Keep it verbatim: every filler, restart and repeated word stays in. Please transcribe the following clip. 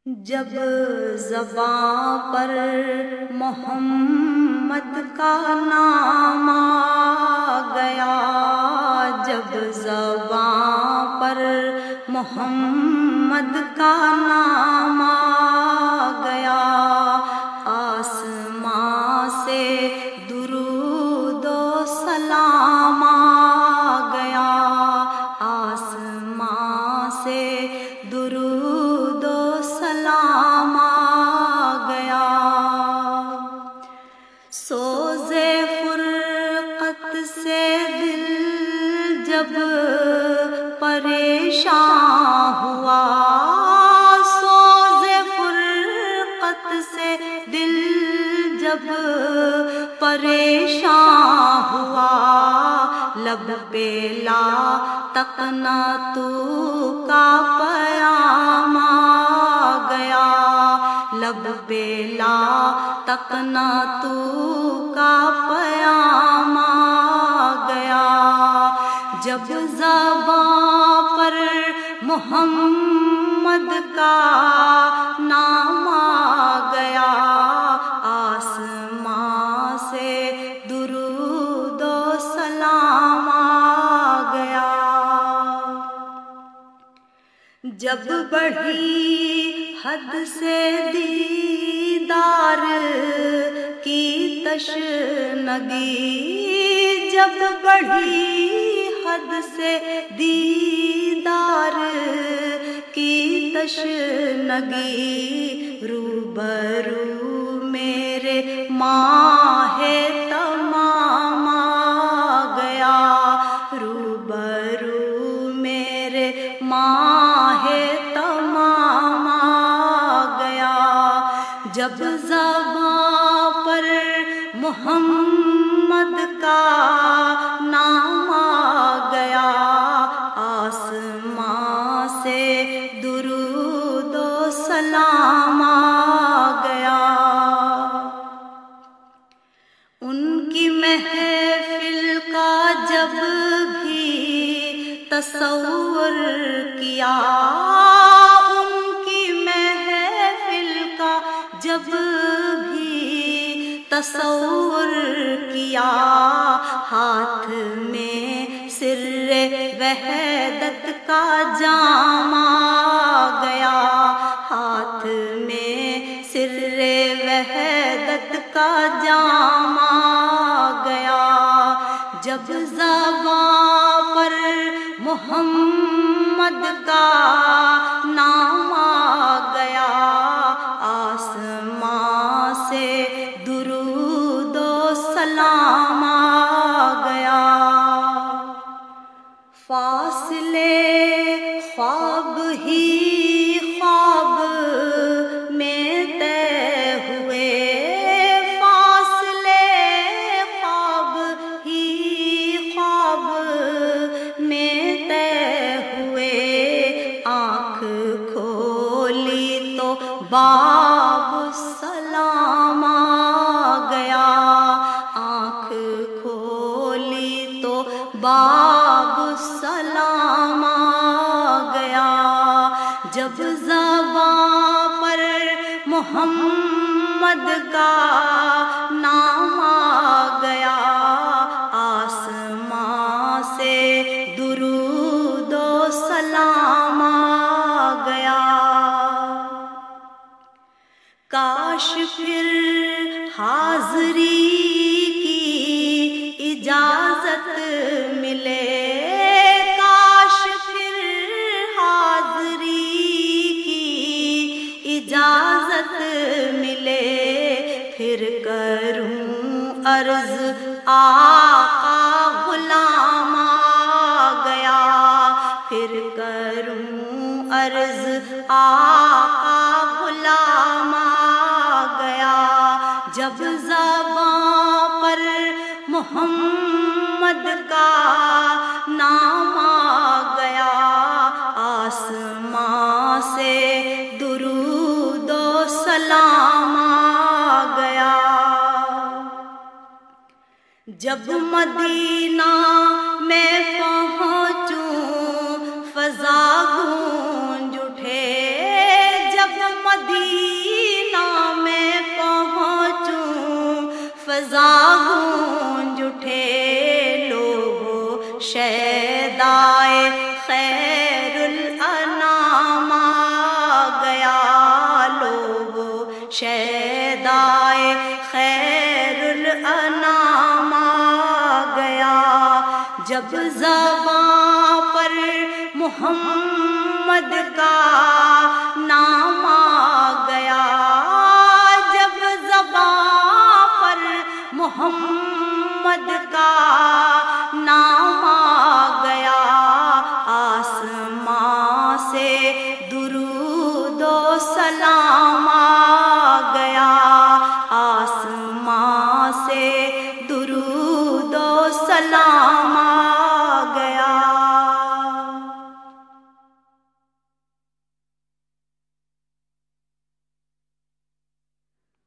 جب زباں پر محمد کا نام آ گیا، جب زباں پر محمد کا نام آ گیا، آسمان سے درود و سلام آ گیا، آسمان سے درود و سلام آ گیا۔ سوز فرقت سے دل جب پریشان ہوا، سوز فرقت سے دل جب پریشان ہوا، لب پہ لا تقنطو کا پیام آ گیا، لب پہ لا تقنطو کا پیام آ گیا۔ جب زباں پر محمد کا نام آ گیا، آسمان سے درود و سلام آ گیا۔ جب بڑھی حد سے دیدار کی تشنگی، جب بڑھی حد سے دیدار کی تشنگی، روبرو میرے ماہ تمام آ گیا، روبرو میرے ماہ تمام آ گیا۔ جب زباں پر محمد کا نام آ گیا، آسمان سے درود و سلام آ گیا۔ ان کی محفل کا جب بھی تصور کیا، ان کی محفل کا جب بھی تصور کیا، ہاتھ میں سر وحدت کا جام آ گیا، ہاتھ میں سر وحدت کا جام آ گیا۔ جب زباں پر محمد کا نام آ گیا، آسمان سے درود و سلام آ گیا۔ فاصلے خواب ہی خواب میں طے ہوئے، فاصلے خواب ہی خواب میں طے ہوئے، آنکھ کھولی تو باب السلام آ گیا، آنکھ کھولی تو باب السلام آ گیا۔ جب زباں پر محمد کا نام آ گیا، آسمان سے درود و سلام آ گیا۔ کاش پھر حاضری کی اجازت ملے، کاش پھر حاضری کی اجازت ملے، پھر کروں عرض آقا غلام آ گیا، پھر کروں عرض آقا غلام آ گیا۔ جب زباں پر محمد کا نام آ گیا، آسمان سے درود و سلام آ گیا۔ جب مدینہ میں پہنچوں فضا گونج اٹھے، جب مدینہ شیدائے خیر الانام آ گیا، جب زباں پر محمد کا نام آ گیا، جب زباں پر محمد کا نام آ گیا، آسمان سے درود و سلام